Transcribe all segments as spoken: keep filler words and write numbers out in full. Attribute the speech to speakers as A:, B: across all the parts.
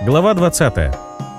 A: Глава двадцатая.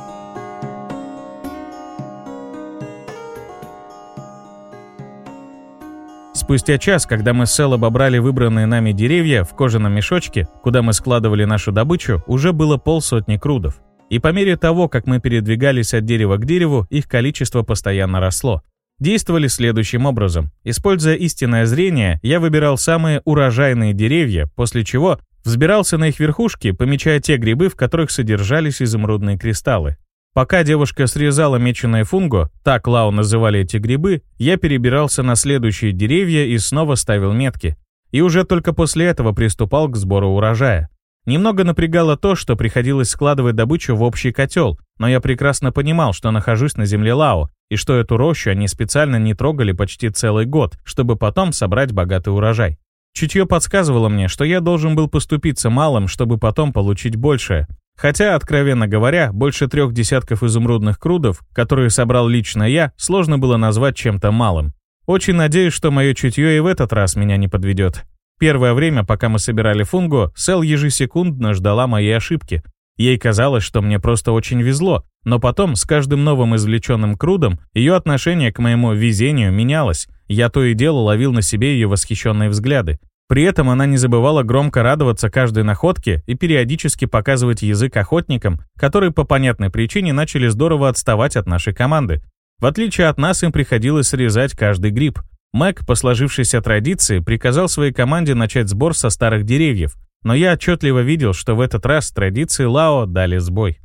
A: Спустя час, когда мы с Сэл обобрали выбранные нами деревья в кожаном мешочке, куда мы складывали нашу добычу, уже было полсотни крудов. И по мере того, как мы передвигались от дерева к дереву, их количество постоянно росло. Действовали следующим образом. Используя истинное зрение, я выбирал самые урожайные деревья, после чего взбирался на их верхушки, помечая те грибы, в которых содержались изумрудные кристаллы. Пока девушка срезала меченое фунго, так Лао называли эти грибы, я перебирался на следующие деревья и снова ставил метки. И уже только после этого приступал к сбору урожая. Немного напрягало то, что приходилось складывать добычу в общий котел, но я прекрасно понимал, что нахожусь на земле Лао, и что эту рощу они специально не трогали почти целый год, чтобы потом собрать богатый урожай. Чутье подсказывало мне, что я должен был поступиться малым, чтобы потом получить большее. Хотя, откровенно говоря, больше трех десятков изумрудных крудов, которые собрал лично я, сложно было назвать чем-то малым. Очень надеюсь, что мое чутье и в этот раз меня не подведет. Первое время, пока мы собирали фунго, Сэл ежесекундно ждала моей ошибки. Ей казалось, что мне просто очень везло, но потом, с каждым новым извлеченным крудом, ее отношение к моему везению менялось. Я то и дело ловил на себе ее восхищенные взгляды. При этом она не забывала громко радоваться каждой находке и периодически показывать язык охотникам, которые по понятной причине начали здорово отставать от нашей команды. В отличие от нас, им приходилось срезать каждый гриб. Мэг, по сложившейся традиции, приказал своей команде начать сбор со старых деревьев, но я отчетливо видел, что в этот раз традиции Лао дали сбой.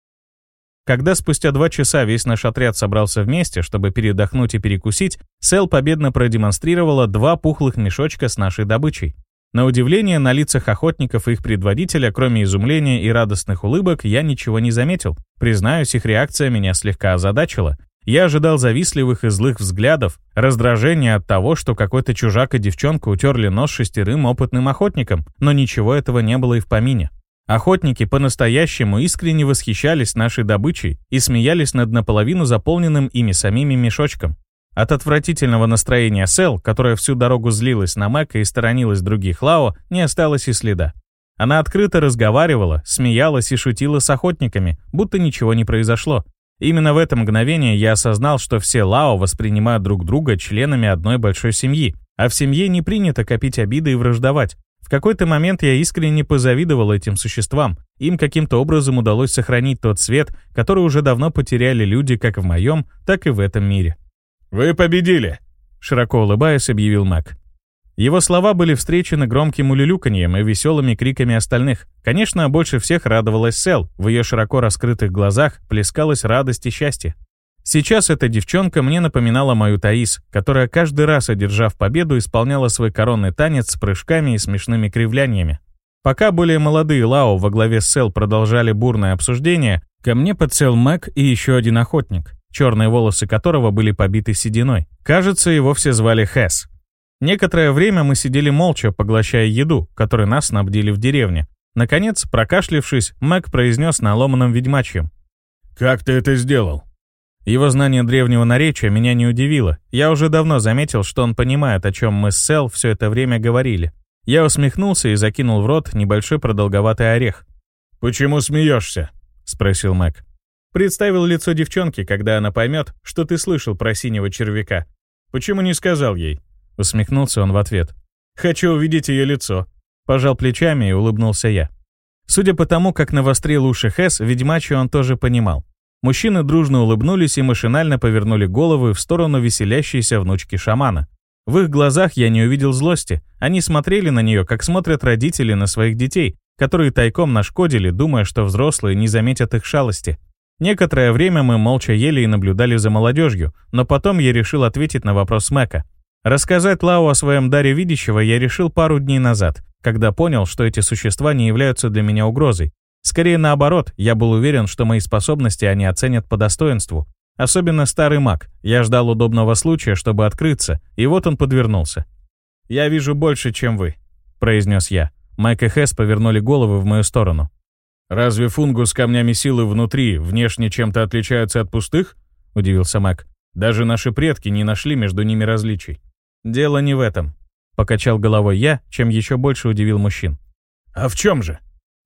A: Когда спустя два часа весь наш отряд собрался вместе, чтобы передохнуть и перекусить, Сэл победно продемонстрировала два пухлых мешочка с нашей добычей. На удивление, на лицах охотников и их предводителя, кроме изумления и радостных улыбок, я ничего не заметил. Признаюсь, их реакция меня слегка озадачила. Я ожидал завистливых и злых взглядов, раздражения от того, что какой-то чужак и девчонка утерли нос шестерым опытным охотникам, но ничего этого не было и в помине. Охотники по-настоящему искренне восхищались нашей добычей и смеялись над наполовину заполненным ими самими мешочком. От отвратительного настроения Сэл, которая всю дорогу злилась на Мэка и сторонилась других Лао, не осталось и следа. Она открыто разговаривала, смеялась и шутила с охотниками, будто ничего не произошло. Именно в это мгновение я осознал, что все Лао воспринимают друг друга членами одной большой семьи, а в семье не принято копить обиды и враждовать. В какой-то момент я искренне позавидовал этим существам. Им каким-то образом удалось сохранить тот свет, который уже давно потеряли люди как в моем, так и в этом мире. «Вы победили!» — широко улыбаясь, объявил Мэг. Его слова были встречены громким улюлюканьем и веселыми криками остальных. Конечно, больше всех радовалась Сэл, в ее широко раскрытых глазах плескалась радость и счастье. Сейчас эта девчонка мне напоминала мою Таис, которая каждый раз, одержав победу, исполняла свой коронный танец с прыжками и смешными кривляниями. Пока более молодые Лао во главе с Сэл продолжали бурное обсуждение, ко мне подсел Мэг и еще один охотник, черные волосы которого были побиты сединой. Кажется, его все звали Хэс. Некоторое время мы сидели молча, поглощая еду, которой нас снабдили в деревне. Наконец, прокашлявшись, Мэг произнес на ломаном ведьмачьем: «Как ты это сделал?» Его знание древнего наречия меня не удивило. Я уже давно заметил, что он понимает, о чем мы с Сэл все это время говорили. Я усмехнулся и закинул в рот небольшой продолговатый орех. «Почему смеешься?» — спросил Мэг. Представил лицо девчонки, когда она поймет, что ты слышал про синего червяка. «Почему не сказал ей?» — усмехнулся он в ответ. «Хочу увидеть ее лицо». Пожал плечами и улыбнулся я. Судя по тому, как навострил уши Хэс, ведьмачью он тоже понимал. Мужчины дружно улыбнулись и машинально повернули головы в сторону веселящейся внучки шамана. В их глазах я не увидел злости. Они смотрели на нее, как смотрят родители на своих детей, которые тайком нашкодили, думая, что взрослые не заметят их шалости. Некоторое время мы молча ели и наблюдали за молодежью, но потом я решил ответить на вопрос Мэка. Рассказать Лао о своем даре видящего я решил пару дней назад, когда понял, что эти существа не являются для меня угрозой. Скорее наоборот, я был уверен, что мои способности они оценят по достоинству. Особенно старый маг. Я ждал удобного случая, чтобы открыться, и вот он подвернулся. «Я вижу больше, чем вы», — произнес я. Майк и Хэс повернули головы в мою сторону. «Разве фунгус с камнями силы внутри внешне чем-то отличаются от пустых?» — удивился Мэг. «Даже наши предки не нашли между ними различий». «Дело не в этом», — покачал головой я, чем еще больше удивил мужчин. «А в чем же?»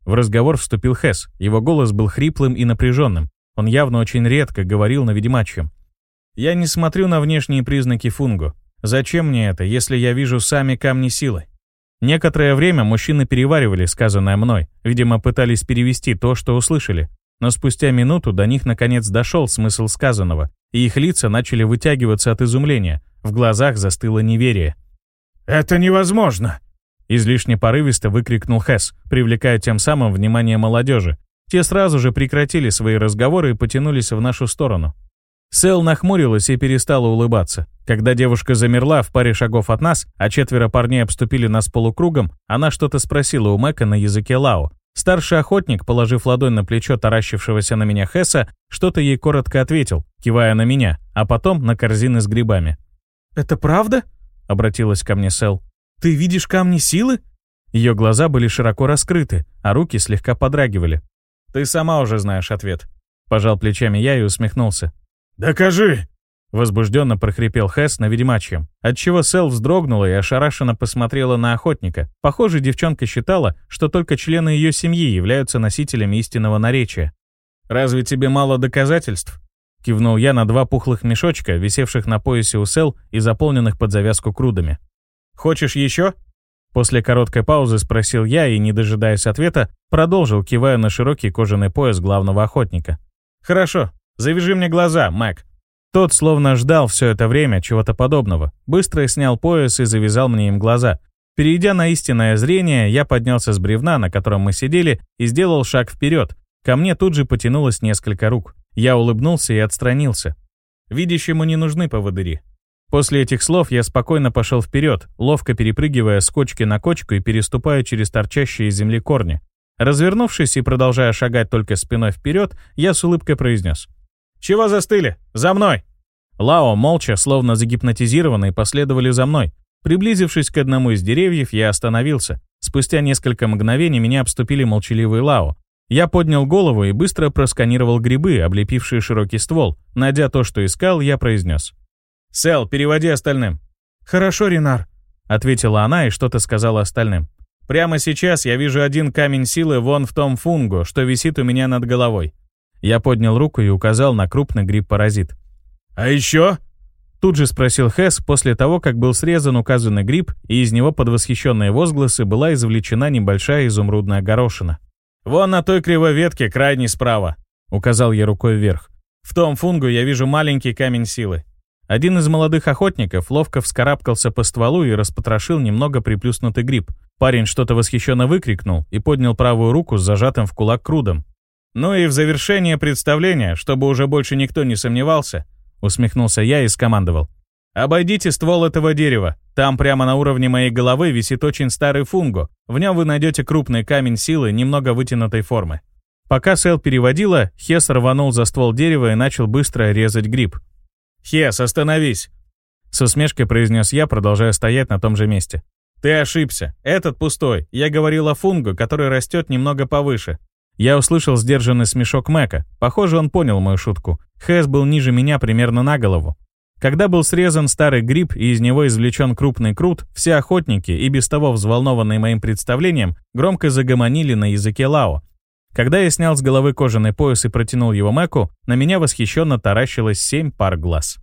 A: В разговор вступил Хэс. Его голос был хриплым и напряженным. Он явно очень редко говорил на ведьмачьем. «Я не смотрю на внешние признаки фунгу. Зачем мне это, если я вижу сами камни силы?» Некоторое время мужчины переваривали сказанное мной, видимо, пытались перевести то, что услышали. Но спустя минуту до них наконец дошел смысл сказанного, и их лица начали вытягиваться от изумления. В глазах застыло неверие. «Это невозможно!» Излишне порывисто выкрикнул Хэс, привлекая тем самым внимание молодежи. Те сразу же прекратили свои разговоры и потянулись в нашу сторону. Сэл нахмурилась и перестала улыбаться. Когда девушка замерла в паре шагов от нас, а четверо парней обступили нас полукругом, она что-то спросила у Мэка на языке лао. Старший охотник, положив ладонь на плечо таращившегося на меня Хэса, что-то ей коротко ответил, кивая на меня, а потом на корзины с грибами. «Это правда?» — обратилась ко мне Сэл. «Ты видишь камни силы?» Ее глаза были широко раскрыты, а руки слегка подрагивали. «Ты сама уже знаешь ответ». Пожал плечами я и усмехнулся. «Докажи!» Возбужденно прохрипел Хэс на ведьмачьем, отчего Сэл вздрогнула и ошарашенно посмотрела на охотника. Похоже, девчонка считала, что только члены ее семьи являются носителями истинного наречия. «Разве тебе мало доказательств?» Кивнул я на два пухлых мешочка, висевших на поясе у Сэл и заполненных под завязку крудами. «Хочешь еще?» После короткой паузы спросил я и, не дожидаясь ответа, продолжил, кивая на широкий кожаный пояс главного охотника. «Хорошо, завяжи мне глаза, Мэг». Тот словно ждал все это время чего-то подобного. Быстро снял пояс и завязал мне им глаза. Перейдя на истинное зрение, я поднялся с бревна, на котором мы сидели, и сделал шаг вперед. Ко мне тут же потянулось несколько рук. Я улыбнулся и отстранился. Видящему не нужны поводыри. После этих слов я спокойно пошел вперед, ловко перепрыгивая с кочки на кочку и переступая через торчащие из земли корни. Развернувшись и продолжая шагать только спиной вперед, я с улыбкой произнес: «Чего застыли? За мной!» Лао, молча, словно загипнотизированные, последовали за мной. Приблизившись к одному из деревьев, я остановился. Спустя несколько мгновений меня обступили молчаливые Лао. Я поднял голову и быстро просканировал грибы, облепившие широкий ствол. Найдя то, что искал, я произнес: «Сэл, переводи остальным». «Хорошо, Ренар», — ответила она и что-то сказала остальным. «Прямо сейчас я вижу один камень силы вон в том фунгу, что висит у меня над головой». Я поднял руку и указал на крупный гриб-паразит. «А еще?» Тут же спросил Хэс после того, как был срезан указанный гриб, и из него под восхищенные возгласы была извлечена небольшая изумрудная горошина. «Вон на той кривой ветке, крайней справа», — указал я рукой вверх. «В том фунгу я вижу маленький камень силы». Один из молодых охотников ловко вскарабкался по стволу и распотрошил немного приплюснутый гриб. Парень что-то восхищенно выкрикнул и поднял правую руку с зажатым в кулак крудом. «Ну и в завершение представления, чтобы уже больше никто не сомневался», усмехнулся я и скомандовал: «Обойдите ствол этого дерева. Там прямо на уровне моей головы висит очень старый фунгу. В нем вы найдете крупный камень силы немного вытянутой формы». Пока Сэл переводила, Хес рванул за ствол дерева и начал быстро резать гриб. «Хес, остановись!» С усмешкой произнес я, продолжая стоять на том же месте. «Ты ошибся. Этот пустой. Я говорил о фунгу, который растет немного повыше». Я услышал сдержанный смешок Мэка. Похоже, он понял мою шутку. Хэс был ниже меня примерно на голову. Когда был срезан старый гриб и из него извлечен крупный крут, все охотники, и без того взволнованные моим представлением, громко загомонили на языке лао. Когда я снял с головы кожаный пояс и протянул его Мэку, на меня восхищенно таращилось семь пар глаз.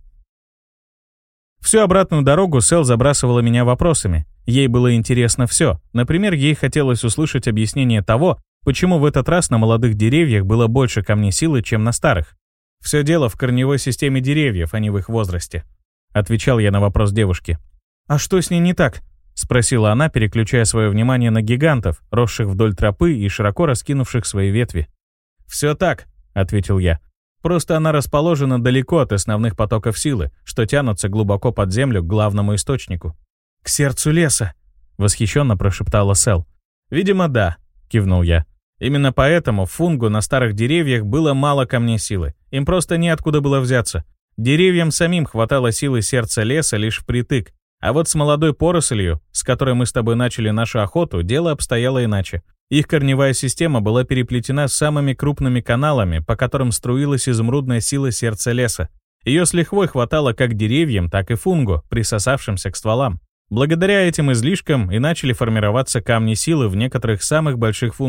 A: Всю обратную дорогу Сэл забрасывала меня вопросами. Ей было интересно все. Например, ей хотелось услышать объяснение того, почему в этот раз на молодых деревьях было больше камней силы, чем на старых. «Все дело в корневой системе деревьев, а не в их возрасте», — отвечал я на вопрос девушки. «А что с ней не так?» — спросила она, переключая свое внимание на гигантов, росших вдоль тропы и широко раскинувших свои ветви. «Все так», — ответил я. «Просто она расположена далеко от основных потоков силы, что тянутся глубоко под землю к главному источнику». «К сердцу леса», — восхищенно прошептала Сэл. «Видимо, да», — кивнул я. «Именно поэтому в фунгу на старых деревьях было мало камней силы. Им просто неоткуда было взяться. Деревьям самим хватало силы сердца леса лишь впритык. А вот с молодой порослью, с которой мы с тобой начали нашу охоту, дело обстояло иначе. Их корневая система была переплетена с самыми крупными каналами, по которым струилась изумрудная сила сердца леса. Ее с лихвой хватало как деревьям, так и фунгу, присосавшимся к стволам. Благодаря этим излишкам и начали формироваться камни силы в некоторых самых больших фунгу.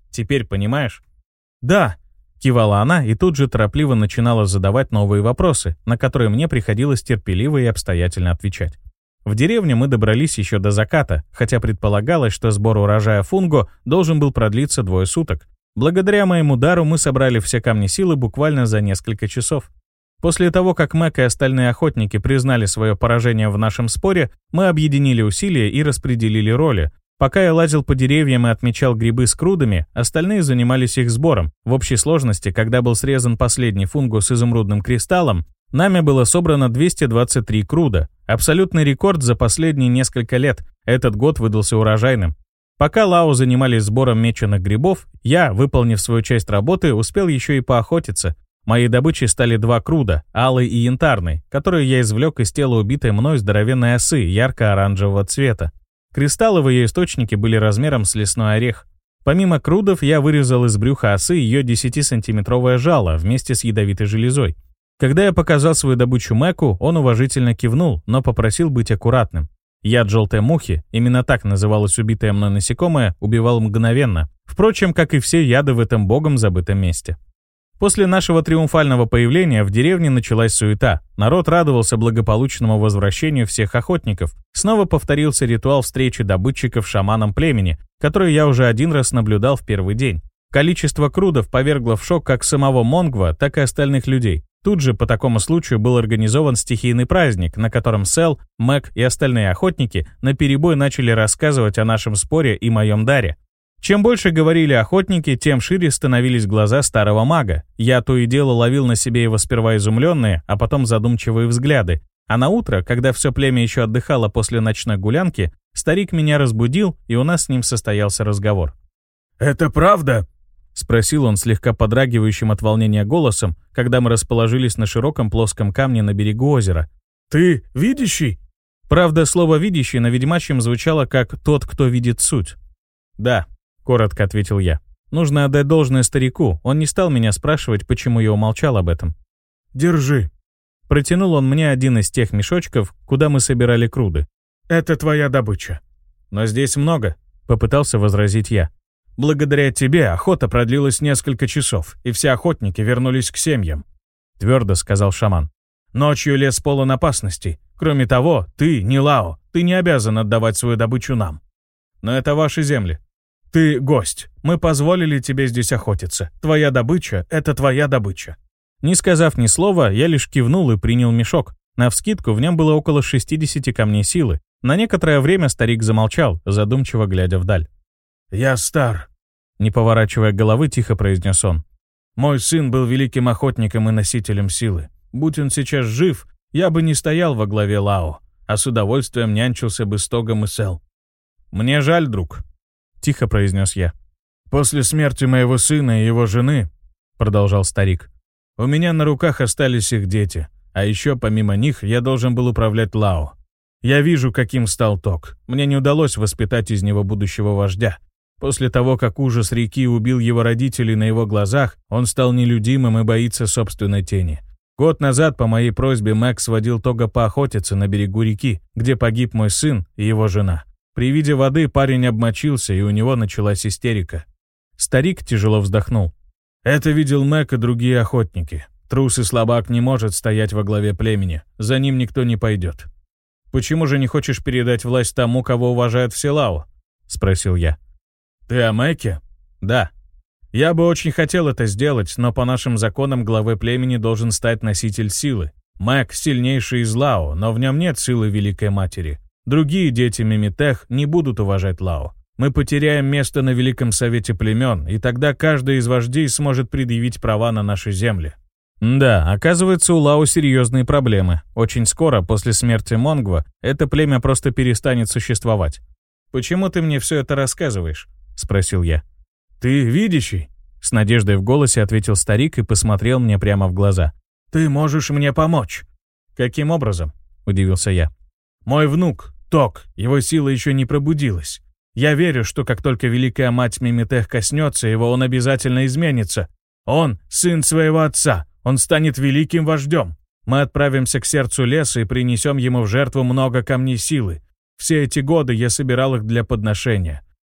A: Теперь понимаешь?» «Да», — кивала она и тут же торопливо начинала задавать новые вопросы, на которые мне приходилось терпеливо и обстоятельно отвечать. В деревню мы добрались еще до заката, хотя предполагалось, что сбор урожая фунго должен был продлиться двое суток. Благодаря моему дару мы собрали все камни силы буквально за несколько часов. После того, как Мэг и остальные охотники признали свое поражение в нашем споре, мы объединили усилия и распределили роли. Пока я лазил по деревьям и отмечал грибы с крудами, остальные занимались их сбором. В общей сложности, когда был срезан последний фунгус с изумрудным кристаллом, нами было собрано двести двадцать три круда. Абсолютный рекорд за последние несколько лет. Этот год выдался урожайным. Пока Лао занимались сбором меченых грибов, я, выполнив свою часть работы, успел еще и поохотиться. Моей добычей стали два круда, алый и янтарный, которые я извлек из тела убитой мной здоровенной осы ярко-оранжевого цвета. Кристаллы в ее источнике были размером с лесной орех. Помимо крудов, я вырезал из брюха осы ее десятисантиметровое жало вместе с ядовитой железой. Когда я показал свою добычу Мэку, он уважительно кивнул, но попросил быть аккуратным. Яд желтой мухи, именно так называлось убитое мной насекомое, убивал мгновенно. Впрочем, как и все яды в этом богом забытом месте. После нашего триумфального появления в деревне началась суета. Народ радовался благополучному возвращению всех охотников. Снова повторился ритуал встречи добытчиков с шаманом племени, который я уже один раз наблюдал в первый день. Количество крудов повергло в шок как самого Монгва, так и остальных людей. Тут же по такому случаю был организован стихийный праздник, на котором Сэл, Мэг и остальные охотники наперебой начали рассказывать о нашем споре и моем даре. Чем больше говорили охотники, тем шире становились глаза старого мага. Я то и дело ловил на себе его сперва изумленные, а потом задумчивые взгляды. А на утро, когда все племя еще отдыхало после ночной гулянки, старик меня разбудил, и у нас с ним состоялся разговор.
B: «Это правда?»
A: — спросил он слегка подрагивающим от волнения голосом, когда мы расположились на широком плоском камне на берегу озера.
B: «Ты видящий?»
A: Правда, слово «видящий» на ведьмачьем звучало как «тот, кто видит суть». «Да», — коротко ответил я. «Нужно отдать должное старику, он не стал меня спрашивать, почему я умолчал об этом».
B: «Держи».
A: Протянул он мне один из тех мешочков, куда мы собирали круды.
B: «Это твоя добыча».
A: «Но здесь много», — попытался возразить я.
B: «Благодаря тебе охота продлилась несколько часов, и все охотники вернулись к семьям», — твердо сказал шаман. «Ночью лес полон опасностей. Кроме того, ты, не Лао, ты не обязан отдавать свою добычу нам.
A: Но это ваши земли.
B: Ты гость. Мы позволили тебе здесь охотиться. Твоя добыча — это твоя добыча».
A: Не сказав ни слова, я лишь кивнул и принял мешок. Навскидку в нем было около шестидесяти камней силы. На некоторое время старик замолчал, задумчиво глядя вдаль.
B: «Я стар», —
A: не поворачивая головы, тихо произнес он.
B: «Мой сын был великим охотником и носителем силы. Будь он сейчас жив, я бы не стоял во главе Лао, а с удовольствием нянчился бы с Тогом и Сэл».
A: «Мне жаль, друг», — тихо произнес я.
B: «После смерти моего сына и его жены», — продолжал старик, «у меня на руках остались их дети, а еще помимо них я должен был управлять Лао. Я вижу, каким стал Тог. Мне не удалось воспитать из него будущего вождя. После того, как ужас реки убил его родителей на его глазах, он стал нелюдимым и боится собственной тени. Год назад по моей просьбе Мэг сводил Тога поохотиться на берегу реки, где погиб мой сын и его жена. При виде воды парень обмочился, и у него началась истерика».
A: Старик тяжело вздохнул.
B: «Это видел Мэг и другие охотники. Трус и слабак не может стоять во главе племени. За ним никто не пойдет».
A: «Почему же не хочешь передать власть тому, кого уважают все Лао?» — спросил я.
B: «Ты о Мэке?»
A: «Да. Я бы очень хотел это сделать, но по нашим законам главой племени должен стать носитель силы. Мэг сильнейший из Лао, но в нем нет силы Великой Матери. Другие дети Мимитех не будут уважать Лао. Мы потеряем место на Великом Совете племен, и тогда каждый из вождей сможет предъявить права на наши земли». Да, оказывается, у Лао серьезные проблемы. Очень скоро, после смерти Монгва, это племя просто перестанет существовать. «Почему ты мне все это рассказываешь?» — спросил я.
B: «Ты видящий?»
A: — с надеждой в голосе ответил старик и посмотрел мне прямо в глаза.
B: «Ты можешь мне помочь».
A: «Каким образом?» — удивился я.
B: «Мой внук, Тог, его сила еще не пробудилась. Я верю, что как только Великая Мать Мимитех коснется его, он обязательно изменится. Он — сын своего отца, он станет великим вождем. Мы отправимся к сердцу леса и принесем ему в жертву много камней силы. Все эти годы я собирал их для подношения.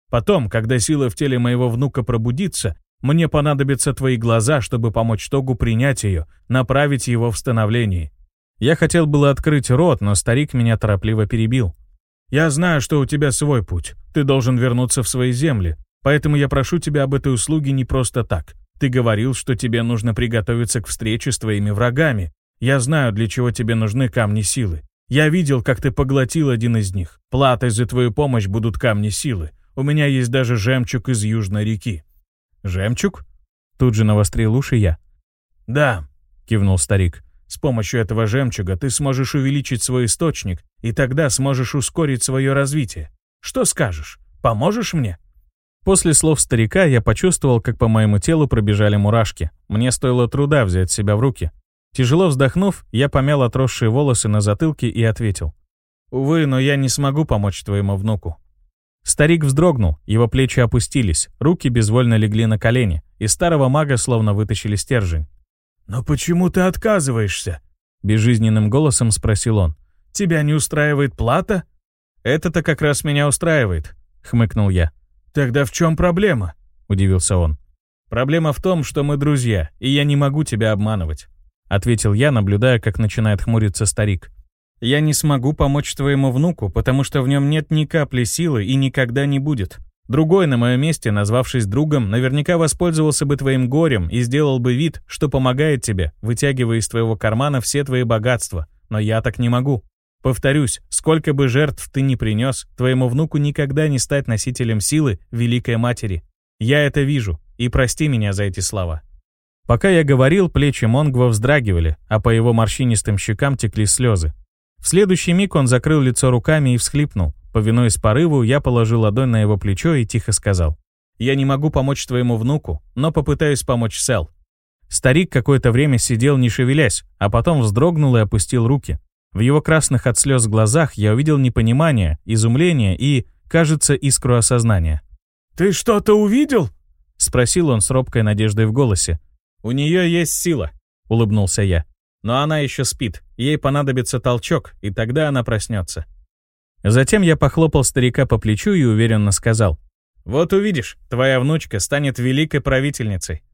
B: Потом, когда сила в теле моего внука пробудится, мне понадобятся твои глаза, чтобы помочь Тогу принять ее, направить его в становлении».
A: Я хотел было открыть рот, но старик меня торопливо перебил.
B: «Я знаю, что у тебя свой путь. Ты должен вернуться в свои земли. Поэтому я прошу тебя об этой услуге не просто так. Ты говорил, что тебе нужно приготовиться к встрече с твоими врагами. Я знаю, для чего тебе нужны камни силы. Я видел, как ты поглотил один из них. Платой за твою помощь будут камни силы. У меня есть даже жемчуг из Южной реки».
A: «Жемчуг?» Тут же навострил уши я.
B: «Да», — кивнул старик. «С помощью этого жемчуга ты сможешь увеличить свой источник, и тогда сможешь ускорить свое развитие. Что скажешь? Поможешь мне?»
A: После слов старика я почувствовал, как по моему телу пробежали мурашки. Мне стоило труда взять себя в руки. Тяжело вздохнув, я помял отросшие волосы на затылке и ответил. «Увы, но я не смогу помочь твоему внуку». Старик вздрогнул, его плечи опустились, руки безвольно легли на колени, из старого мага словно вытащили стержень.
B: «Но почему ты отказываешься?» — безжизненным голосом спросил он. «Тебя не устраивает плата?»
A: «Это-то как раз меня устраивает», — хмыкнул я.
B: «Тогда в чем проблема?»
A: — удивился он. «Проблема в том, что мы друзья, и я не могу тебя обманывать», — ответил я, наблюдая, как начинает хмуриться старик. «Я не смогу помочь твоему внуку, потому что в нем нет ни капли силы и никогда не будет. Другой на моем месте, назвавшись другом, наверняка воспользовался бы твоим горем и сделал бы вид, что помогает тебе, вытягивая из твоего кармана все твои богатства. Но я так не могу. Повторюсь, сколько бы жертв ты ни принес, твоему внуку никогда не стать носителем силы Великой Матери. Я это вижу, и прости меня за эти слова». Пока я говорил, плечи Монгва вздрагивали, а по его морщинистым щекам текли слезы. В следующий миг он закрыл лицо руками и всхлипнул. Повинуясь порыву, я положил ладонь на его плечо и тихо сказал. «Я не могу помочь твоему внуку, но попытаюсь помочь Сэл». Старик какое-то время сидел, не шевелясь, а потом вздрогнул и опустил руки. В его красных от слез глазах я увидел непонимание, изумление и, кажется, искру осознания.
B: «Ты что-то увидел?»
A: — спросил он с робкой надеждой в голосе. «У нее есть сила», — улыбнулся я. «Но она еще спит, ей понадобится толчок, и тогда она проснется». Затем я похлопал старика по плечу и уверенно сказал. «Вот увидишь, твоя внучка станет великой правительницей.